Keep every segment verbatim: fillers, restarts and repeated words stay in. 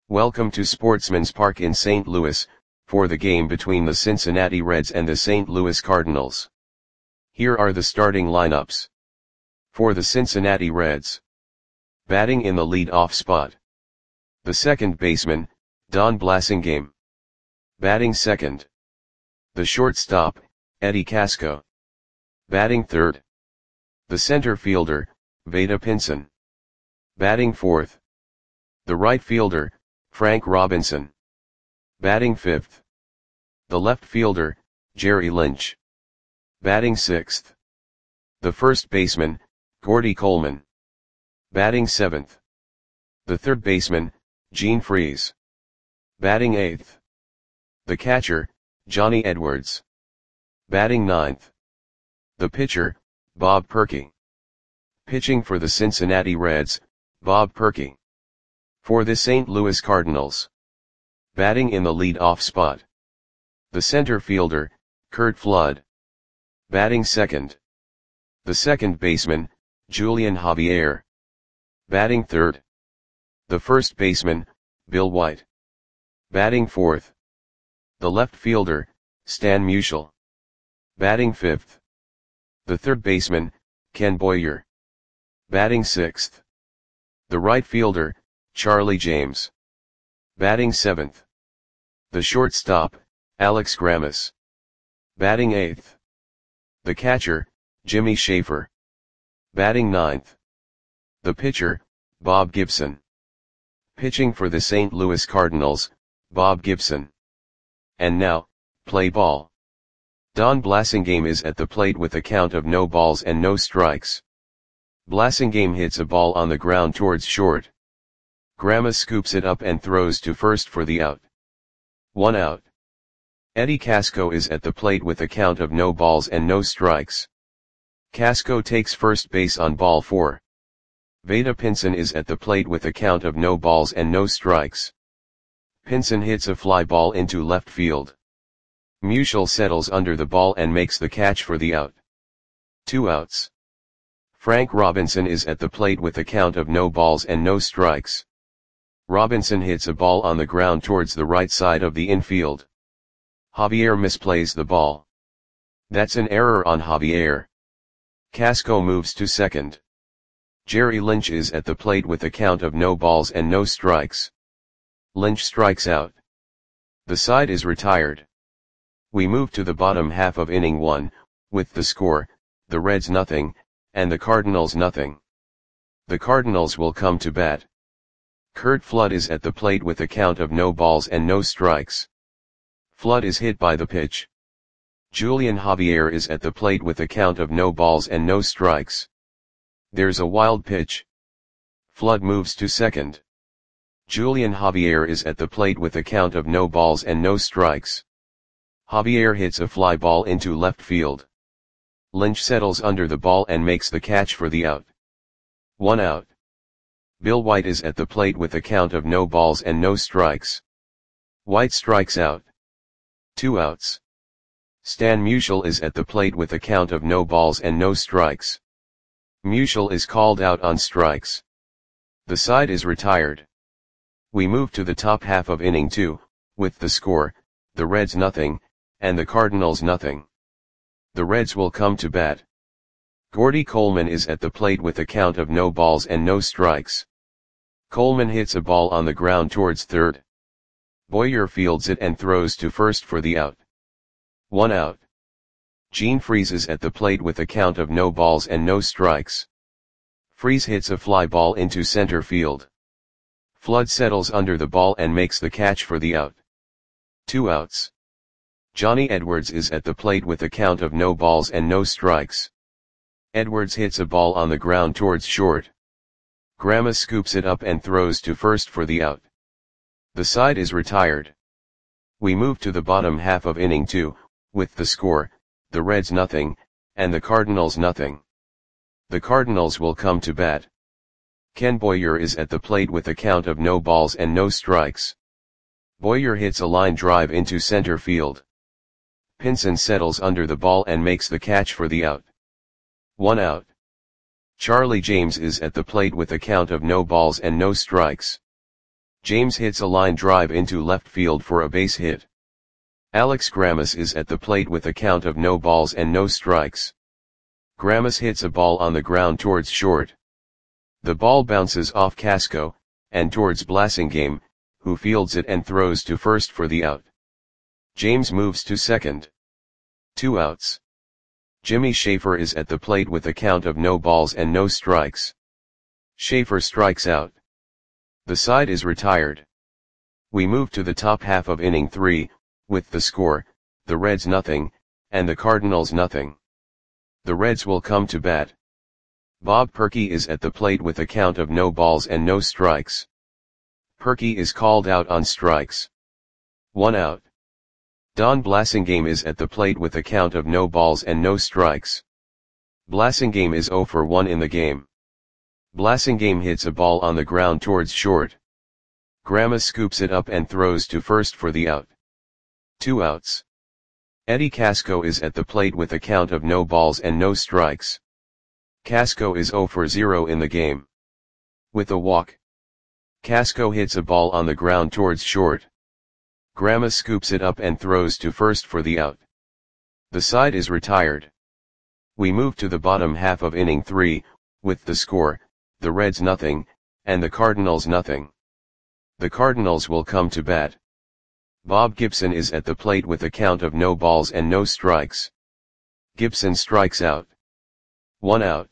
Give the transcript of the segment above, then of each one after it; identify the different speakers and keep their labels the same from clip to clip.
Speaker 1: Welcome to Sportsman's Park in Saint Louis, for the game between the Cincinnati Reds and the Saint Louis Cardinals. Here are the starting lineups. For the Cincinnati Reds. Batting in the lead-off spot. The second baseman, Don Blasingame. Batting second. The shortstop, Eddie Casco. Batting third. The center fielder, Vada Pinson. Batting fourth. The right fielder, Frank Robinson. Batting fifth. The left fielder, Jerry Lynch. Batting sixth. The first baseman, Gordy Coleman. Batting seventh. The third baseman, Gene Freese. Batting eighth. The catcher, Johnny Edwards. Batting ninth. The pitcher, Bob Perky. Pitching for the Cincinnati Reds, Bob Perky. For the Saint Louis Cardinals. Batting in the lead-off spot. The center fielder, Curt Flood. Batting second. The second baseman, Julian Javier. Batting third. The first baseman, Bill White. Batting fourth. The left fielder, Stan Musial. Batting fifth. The third baseman, Ken Boyer. Batting sixth. The right fielder, Charlie James. Batting seventh. The shortstop, Alex Grammas. Batting eighth. The catcher, Jimmy Schaefer. Batting ninth. The pitcher, Bob Gibson. Pitching for the Saint Louis Cardinals, Bob Gibson. And now, play ball. Don Blasingame is at the plate with a count of no balls and no strikes. Blasingame hits a ball on the ground towards short. Grammas scoops it up and throws to first for the out. One out. Eddie Casco is at the plate with a count of no balls and no strikes. Casco takes first base on ball four. Vada Pinson is at the plate with a count of no balls and no strikes. Pinson hits a fly ball into left field. Musial settles under the ball and makes the catch for the out. Two outs. Frank Robinson is at the plate with a count of no balls and no strikes. Robinson hits a ball on the ground towards the right side of the infield. Javier misplays the ball. That's an error on Javier. Casco moves to second. Jerry Lynch is at the plate with a count of no balls and no strikes. Lynch strikes out. The side is retired. We move to the bottom half of inning one, with the score, the Reds nothing, and the Cardinals nothing. The Cardinals will come to bat. Curt Flood is at the plate with a count of no balls and no strikes. Flood is hit by the pitch. Julian Javier is at the plate with a count of no balls and no strikes. There's a wild pitch. Flood moves to second. Julian Javier is at the plate with a count of no balls and no strikes. Javier hits a fly ball into left field. Lynch settles under the ball and makes the catch for the out. One out. Bill White is at the plate with a count of no balls and no strikes. White strikes out. Two outs. Stan Musial is at the plate with a count of no balls and no strikes. Musial is called out on strikes. The side is retired. We move to the top half of inning two, with the score, the Reds nothing, and the Cardinals nothing. The Reds will come to bat. Gordy Coleman is at the plate with a count of no balls and no strikes. Coleman hits a ball on the ground towards third. Boyer fields it and throws to first for the out. One out. Gene Freese is at the plate with a count of no balls and no strikes. Freese hits a fly ball into center field. Flood settles under the ball and makes the catch for the out. Two outs. Johnny Edwards is at the plate with a count of no balls and no strikes. Edwards hits a ball on the ground towards short. Grammas scoops it up and throws to first for the out. The side is retired. We move to the bottom half of inning two, with the score, the Reds nothing, and the Cardinals nothing. The Cardinals will come to bat. Ken Boyer is at the plate with a count of no balls and no strikes. Boyer hits a line drive into center field. Pinson settles under the ball and makes the catch for the out. One out. Charlie James is at the plate with a count of no balls and no strikes. James hits a line drive into left field for a base hit. Alex Grammas is at the plate with a count of no balls and no strikes. Grammas hits a ball on the ground towards short. The ball bounces off Casco, and towards Blasingame, who fields it and throws to first for the out. James moves to second. Two outs. Jimmy Schaefer is at the plate with a count of no balls and no strikes. Schaefer strikes out. The side is retired. We move to the top half of inning three, with the score, the Reds nothing, and the Cardinals nothing. The Reds will come to bat. Bob Perky is at the plate with a count of no balls and no strikes. Perky is called out on strikes. One out. Don Blasingame is at the plate with a count of no balls and no strikes. Blasingame is oh for one in the game. Blasingame hits a ball on the ground towards short. Grammas scoops it up and throws to first for the out. Two outs. Eddie Casco is at the plate with a count of no balls and no strikes. Casco is oh for zero in the game. With a walk. Casco hits a ball on the ground towards short. Grammas scoops it up and throws to first for the out. The side is retired. We move to the bottom half of inning three, with the score, the Reds nothing, and the Cardinals nothing. The Cardinals will come to bat. Bob Gibson is at the plate with a count of no balls and no strikes. Gibson strikes out. One out.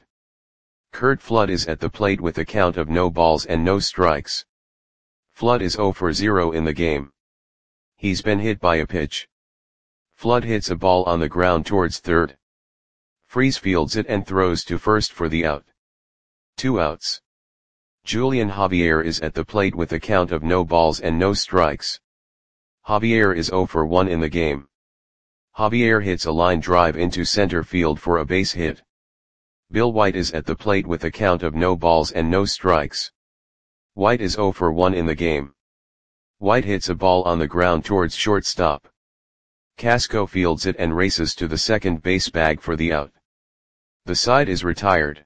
Speaker 1: Curt Flood is at the plate with a count of no balls and no strikes. Flood is oh for zero in the game. He's been hit by a pitch. Flood hits a ball on the ground towards third. Freese fields it and throws to first for the out. Two outs. Julian Javier is at the plate with a count of no balls and no strikes. Javier is oh for one in the game. Javier hits a line drive into center field for a base hit. Bill White is at the plate with a count of no balls and no strikes. White is oh for one in the game. White hits a ball on the ground towards shortstop. Casco fields it and races to the second base bag for the out. The side is retired.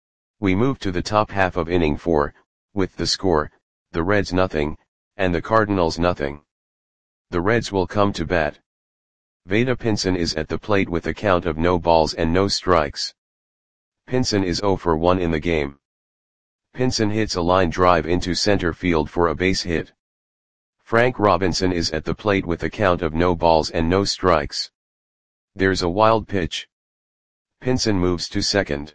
Speaker 1: We move to the top half of inning four, with the score, the Reds nothing, and the Cardinals nothing. The Reds will come to bat. Vada Pinson is at the plate with a count of no balls and no strikes. Pinson is oh for one in the game. Pinson hits a line drive into center field for a base hit. Frank Robinson is at the plate with a count of no balls and no strikes. There's a wild pitch. Pinson moves to second.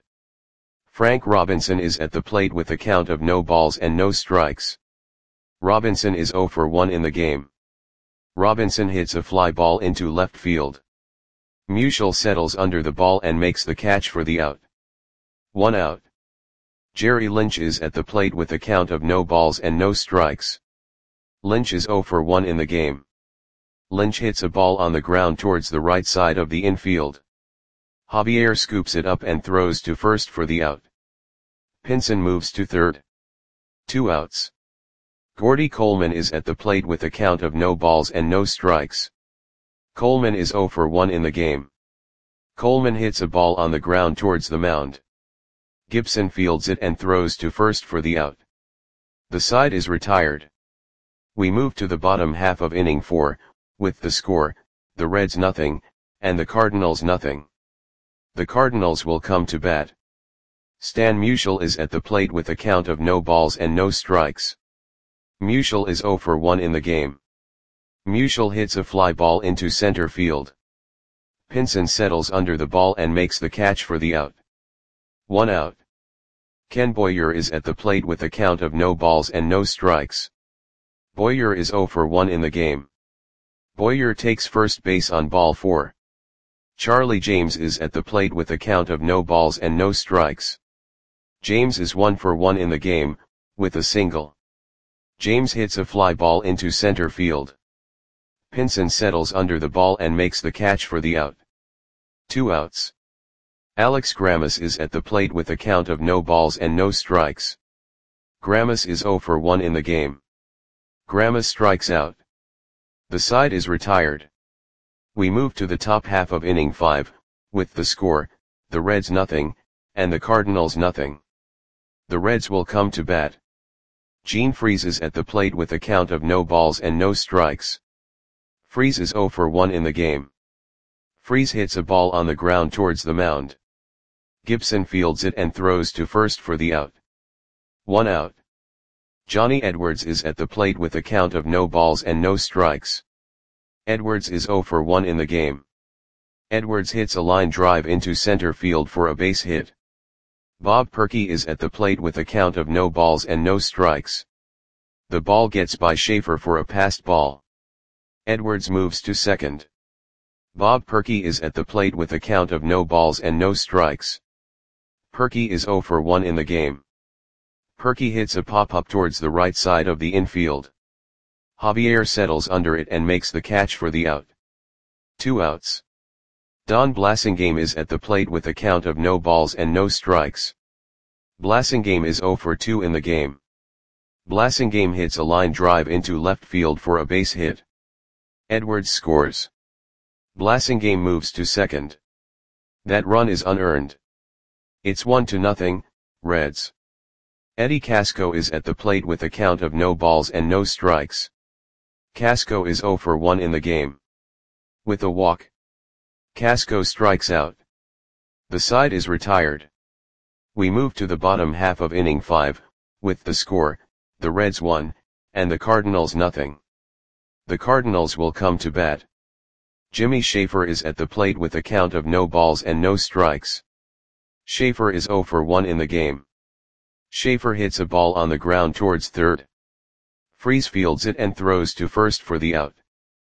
Speaker 1: Frank Robinson is at the plate with a count of no balls and no strikes. Robinson is oh for one in the game. Robinson hits a fly ball into left field. Musial settles under the ball and makes the catch for the out. One out. Jerry Lynch is at the plate with a count of no balls and no strikes. Lynch is oh for one in the game. Lynch hits a ball on the ground towards the right side of the infield. Javier scoops it up and throws to first for the out. Pinson moves to third. Two outs. Gordy Coleman is at the plate with a count of no balls and no strikes. Coleman is oh for one in the game. Coleman hits a ball on the ground towards the mound. Gibson fields it and throws to first for the out. The side is retired. We move to the bottom half of inning four, with the score, the Reds nothing, and the Cardinals nothing. The Cardinals will come to bat. Stan Musial is at the plate with a count of no balls and no strikes. Musial is oh for one in the game. Musial hits a fly ball into center field. Pinson settles under the ball and makes the catch for the out. One out. Ken Boyer is at the plate with a count of no balls and no strikes. Boyer is oh for one in the game. Boyer takes first base on ball four. Charlie James is at the plate with a count of no balls and no strikes. James is one for one in the game, with a single. James hits a fly ball into center field. Pinson settles under the ball and makes the catch for the out. Two outs. Alex Grammas is at the plate with a count of no balls and no strikes. Grammas is oh for one in the game. Grammas strikes out. The side is retired. We move to the top half of inning five, with the score, the Reds nothing, and the Cardinals nothing. The Reds will come to bat. Gene freezes at the plate with a count of no balls and no strikes. Freeze is zero for one in the game. Freeze hits a ball on the ground towards the mound. Gibson fields it and throws to first for the out. One out. Johnny Edwards is at the plate with a count of no balls and no strikes. Edwards is zero for one in the game. Edwards hits a line drive into center field for a base hit. Bob Perky is at the plate with a count of no balls and no strikes. The ball gets by Schaefer for a passed ball. Edwards moves to second. Bob Perky is at the plate with a count of no balls and no strikes. Perky is zero for one in the game. Perky hits a pop-up towards the right side of the infield. Javier settles under it and makes the catch for the out. Two outs. Don Blasingame is at the plate with a count of no balls and no strikes. Blasingame is zero for two in the game. Blasingame hits a line drive into left field for a base hit. Edwards scores. Blasingame moves to second. That run is unearned. It's one to nothing, Reds. Eddie Casco is at the plate with a count of no balls and no strikes. Casco is zero for one in the game. With a walk, Casco strikes out. The side is retired. We move to the bottom half of inning five, with the score, the Reds one, and the Cardinals nothing. The Cardinals will come to bat. Jimmy Schaefer is at the plate with a count of no balls and no strikes. Schaefer is zero for one in the game. Schaefer hits a ball on the ground towards third. Freeze fields it and throws to first for the out.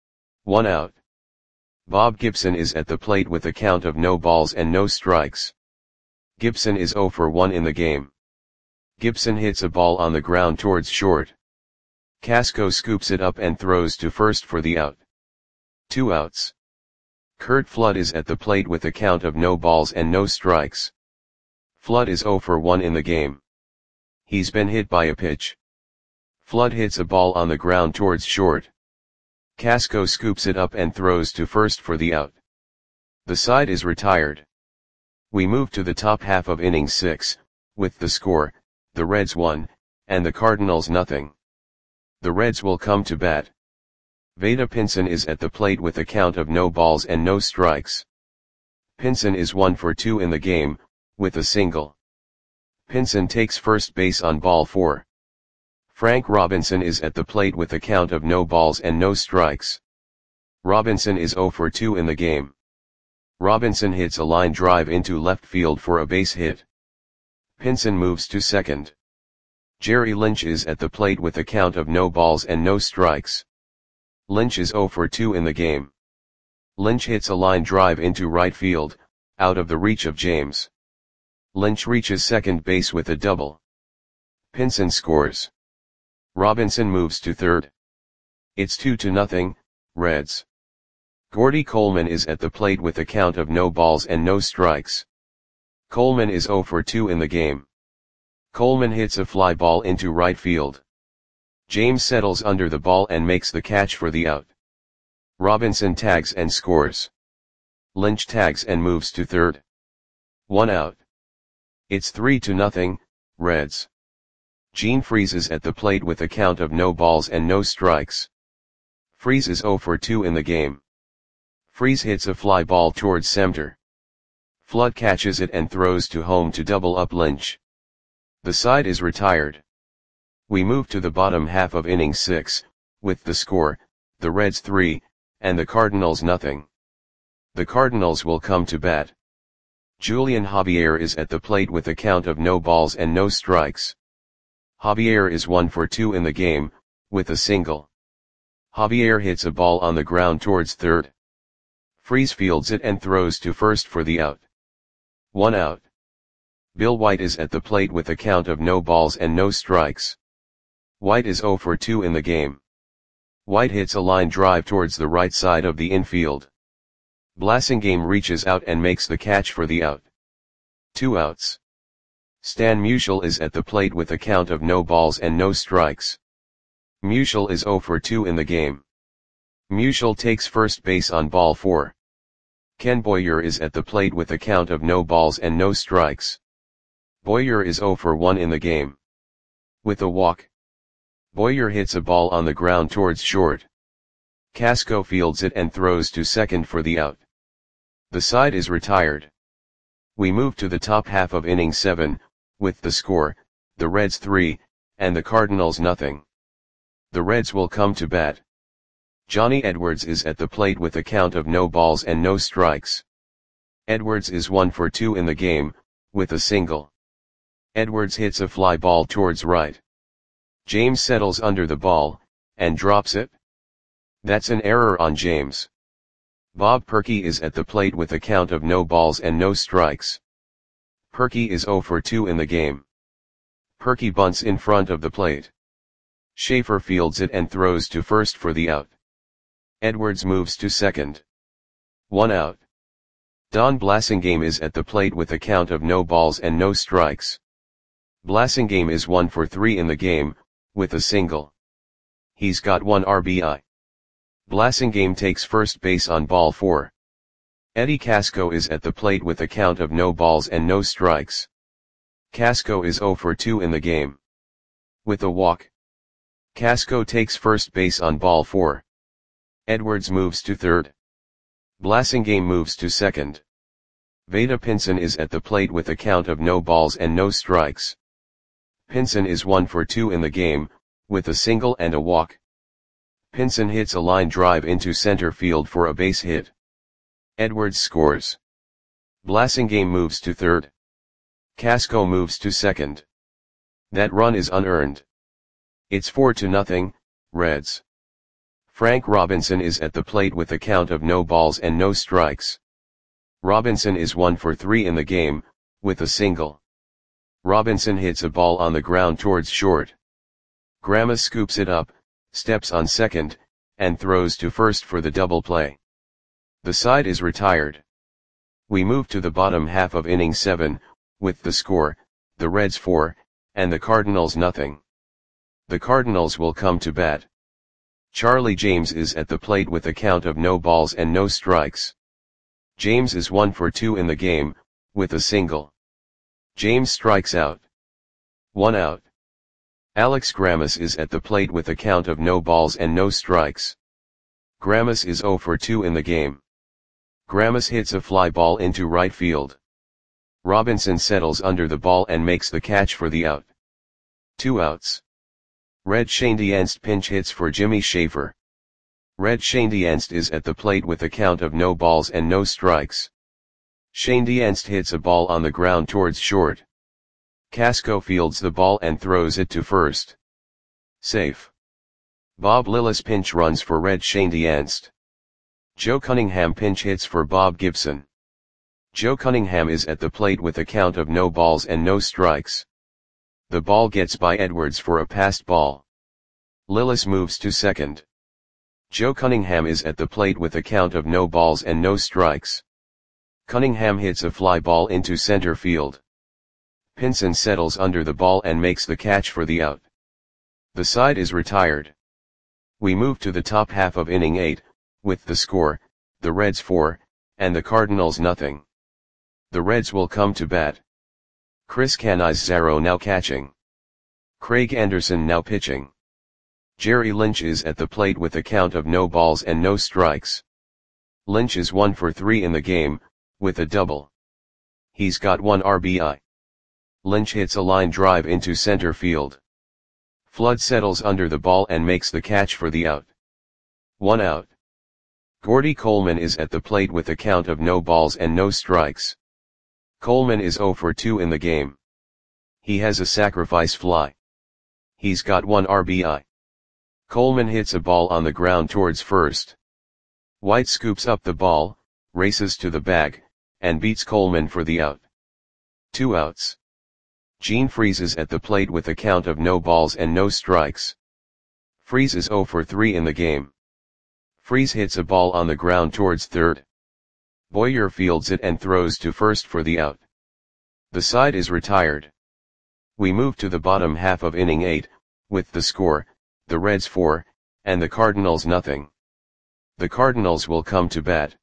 Speaker 1: One out. Bob Gibson is at the plate with a count of no balls and no strikes. Gibson is zero for one in the game. Gibson hits a ball on the ground towards short. Casco scoops it up and throws to first for the out. Two outs. Curt Flood is at the plate with a count of no balls and no strikes. Flood is zero for one in the game. He's been hit by a pitch. Flood hits a ball on the ground towards short. Casco scoops it up and throws to first for the out. The side is retired. We move to the top half of inning six, with the score, the Reds one, and the Cardinals nothing. The Reds will come to bat. Vada Pinson is at the plate with a count of no balls and no strikes. Pinson is one for two in the game, with a single. Pinson takes first base on ball four. Frank Robinson is at the plate with a count of no balls and no strikes. Robinson is zero for two in the game. Robinson hits a line drive into left field for a base hit. Pinson moves to second. Jerry Lynch is at the plate with a count of no balls and no strikes. Lynch is zero for two in the game. Lynch hits a line drive into right field, out of the reach of James. Lynch reaches second base with a double. Pinson scores. Robinson moves to third. It's two to nothing, Reds. Gordy Coleman is at the plate with a count of no balls and no strikes. Coleman is zero for two in the game. Coleman hits a fly ball into right field. James settles under the ball and makes the catch for the out. Robinson tags and scores. Lynch tags and moves to third. One out. It's three to nothing, Reds. Gene freezes at the plate with a count of no balls and no strikes. Freeze is zero for two in the game. Freeze hits a fly ball towards center. Flood catches it and throws to home to double up Lynch. The side is retired. We move to the bottom half of inning six, with the score, the Reds three, and the Cardinals nothing. The Cardinals will come to bat. Julian Javier is at the plate with a count of no balls and no strikes. Javier is one for two in the game, with a single. Javier hits a ball on the ground towards third. Freeze fields it and throws to first for the out. One out. Bill White is at the plate with a count of no balls and no strikes. White is zero for two in the game. White hits a line drive towards the right side of the infield. Blasingame reaches out and makes the catch for the out. Two outs. Stan Musial is at the plate with a count of no balls and no strikes. Musial is zero for two in the game. Musial takes first base on ball four. Ken Boyer is at the plate with a count of no balls and no strikes. Boyer is zero for one in the game. With a walk, Boyer hits a ball on the ground towards short. Casco fields it and throws to second for the out. The side is retired. We move to the top half of inning seven, with the score, the Reds three, and the Cardinals nothing. The Reds will come to bat. Johnny Edwards is at the plate with a count of no balls and no strikes. Edwards is one for two in the game, with a single. Edwards hits a fly ball towards right. James settles under the ball, and drops it. That's an error on James. Bob Perky is at the plate with a count of no balls and no strikes. Perky is oh for two in the game. Perky bunts in front of the plate. Schaefer fields it and throws to first for the out. Edwards moves to second. One out. Don Blasingame is at the plate with a count of no balls and no strikes. Blasingame is one for three in the game, with a single. He's got one R B I. Blasingame takes first base on ball four. Eddie Casco is at the plate with a count of no balls and no strikes. Casco is oh for two in the game. With a walk. Casco takes first base on ball four. Edwards moves to third. Blasingame moves to second. Vada Pinson is at the plate with a count of no balls and no strikes. Pinson is one for two in the game, with a single and a walk. Pinson hits a line drive into center field for a base hit. Edwards scores. Blasingame moves to third. Casco moves to second. That run is unearned. It's four to nothing, Reds. Frank Robinson is at the plate with a count of no balls and no strikes. Robinson is one for three in the game, with a single. Robinson hits a ball on the ground towards short. Grandma scoops it up, steps on second, and throws to first for the double play. The side is retired. We move to the bottom half of inning seven, with the score, the Reds four, and the Cardinals nothing. The Cardinals will come to bat. Charlie James is at the plate with a count of no balls and no strikes. James is one for two in the game, with a single. James strikes out. One out. Alex Grammas is at the plate with a count of no balls and no strikes. Grammas is oh for two in the game. Grammas hits a fly ball into right field. Robinson settles under the ball and makes the catch for the out. Two outs. Red Schoendienst pinch hits for Jimmy Schaefer. Red Schoendienst is at the plate with a count of no balls and no strikes. Schoendienst hits a ball on the ground towards short. Casco fields the ball and throws it to first. Safe. Bob Lillis pinch runs for Red Schoendienst. Joe Cunningham pinch hits for Bob Gibson. Joe Cunningham is at the plate with a count of no balls and no strikes. The ball gets by Edwards for a passed ball. Lillis moves to second. Joe Cunningham is at the plate with a count of no balls and no strikes. Cunningham hits a fly ball into center field. Pinson settles under the ball and makes the catch for the out. The side is retired. We move to the top half of inning eight, with the score, the Reds four, and the Cardinals nothing. The Reds will come to bat. Chris Cannizzaro now catching. Craig Anderson now pitching. Jerry Lynch is at the plate with a count of no balls and no strikes. Lynch is one for three in the game, with a double. He's got one R B I. Lynch hits a line drive into center field. Flood settles under the ball and makes the catch for the out. One out. Gordy Coleman is at the plate with a count of no balls and no strikes. Coleman is oh for two in the game. He has a sacrifice fly. He's got one R B I. Coleman hits a ball on the ground towards first. White scoops up the ball, races to the bag, and beats Coleman for the out. Two outs. Gene Freese is at the plate with a count of no balls and no strikes. Freese is oh for three in the game. Freese hits a ball on the ground towards third. Boyer fields it and throws to first for the out. The side is retired. We move to the bottom half of inning eight, with the score, the Reds four, and the Cardinals nothing. The Cardinals will come to bat.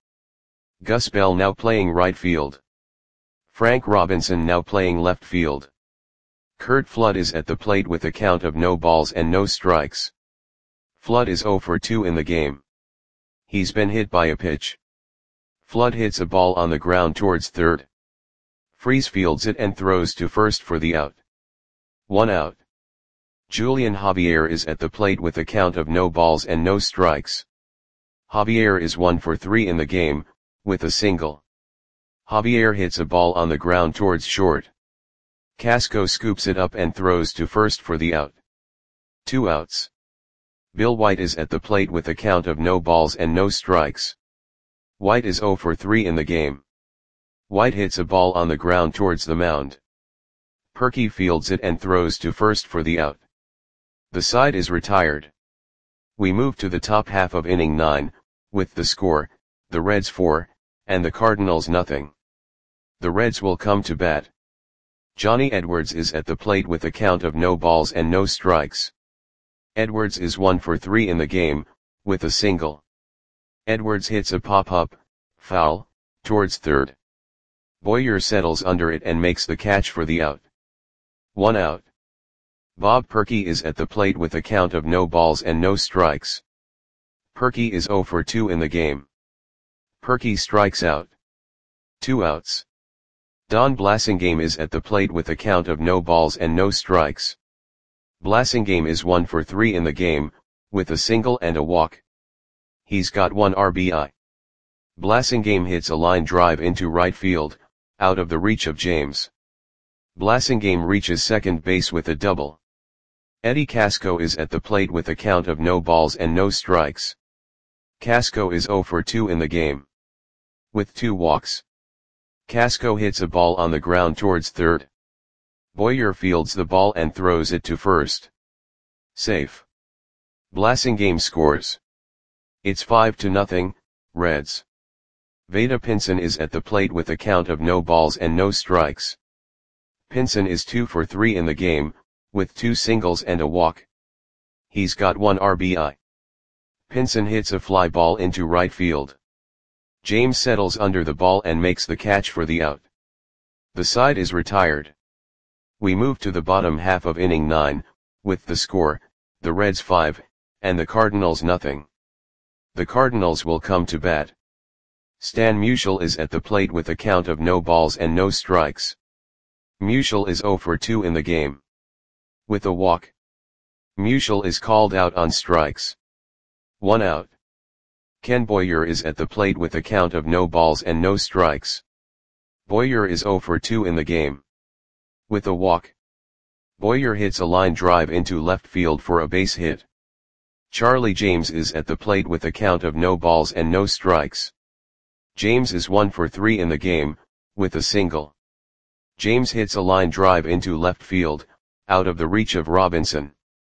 Speaker 1: Gus Bell now playing right field. Frank Robinson now playing left field. Curt Flood is at the plate with a count of no balls and no strikes. Flood is oh for two in the game. He's been hit by a pitch. Flood hits a ball on the ground towards third. Freese fields it and throws to first for the out. One out. Julian Javier is at the plate with a count of no balls and no strikes. Javier is one for three in the game, with a single. Javier hits a ball on the ground towards short. Casco scoops it up and throws to first for the out. Two outs. Bill White is at the plate with a count of no balls and no strikes. White is oh for three in the game. White hits a ball on the ground towards the mound. Perky fields it and throws to first for the out. The side is retired. We move to the top half of inning nine, with the score, the Reds four, and the Cardinals nothing. The Reds will come to bat. Johnny Edwards is at the plate with a count of no balls and no strikes. Edwards is one for three in the game, with a single. Edwards hits a pop-up, foul, towards third. Boyer settles under it and makes the catch for the out. One out. Bob Perky is at the plate with a count of no balls and no strikes. Perky is oh for two in the game. Perky strikes out. Two outs. Don Blasingame is at the plate with a count of no balls and no strikes. Blasingame is one for three in the game, with a single and a walk. He's got one R B I. Blasingame hits a line drive into right field, out of the reach of James. Blasingame reaches second base with a double. Eddie Casco is at the plate with a count of no balls and no strikes. Casco is oh for two in the game. With two walks. Casco hits a ball on the ground towards third. Boyer fields the ball and throws it to first. Safe. Blasingame scores. It's five to nothing, Reds. Vada Pinson is at the plate with a count of no balls and no strikes. Pinson is two for three in the game, with two singles and a walk. He's got one R B I. Pinson hits a fly ball into right field. James settles under the ball and makes the catch for the out. The side is retired. We move to the bottom half of inning nine, with the score, the Reds five, and the Cardinals nothing. The Cardinals will come to bat. Stan Musial is at the plate with a count of no balls and no strikes. Musial is oh for two in the game. With a walk. Musial is called out on strikes. One out. Ken Boyer is at the plate with a count of no balls and no strikes. Boyer is oh for two in the game. With a walk. Boyer hits a line drive into left field for a base hit. Charlie James is at the plate with a count of no balls and no strikes. James is one for three in the game, with a single. James hits a line drive into left field, out of the reach of Robinson.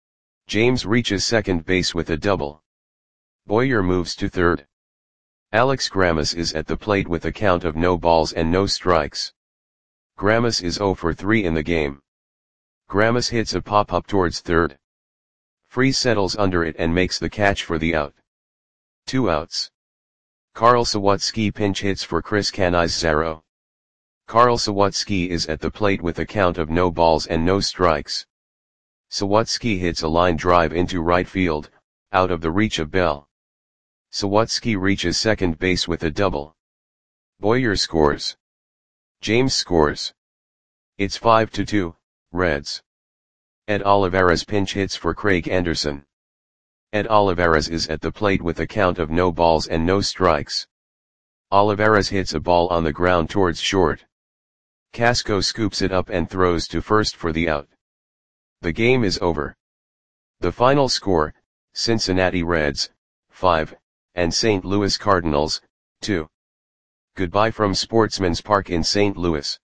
Speaker 1: James reaches second base with a double. Boyer moves to third. Alex Grammas is at the plate with a count of no balls and no strikes. Grammas is oh for three in the game. Grammas hits a pop-up towards third. Freese settles under it and makes the catch for the out. Two outs. Carl Sawatsky pinch hits for Chris Canizaro. Carl Sawatsky is at the plate with a count of no balls and no strikes. Sawatsky hits a line drive into right field, out of the reach of Bell. Sawatsky reaches second base with a double. Boyer scores. James scores. It's five to two, Reds. Ed Olivares pinch hits for Craig Anderson. Ed Olivares is at the plate with a count of no balls and no strikes. Olivares hits a ball on the ground towards short. Casco scoops it up and throws to first for the out. The game is over. The final score, Cincinnati Reds, five, and Saint Louis Cardinals, two. Goodbye from Sportsman's Park in Saint Louis.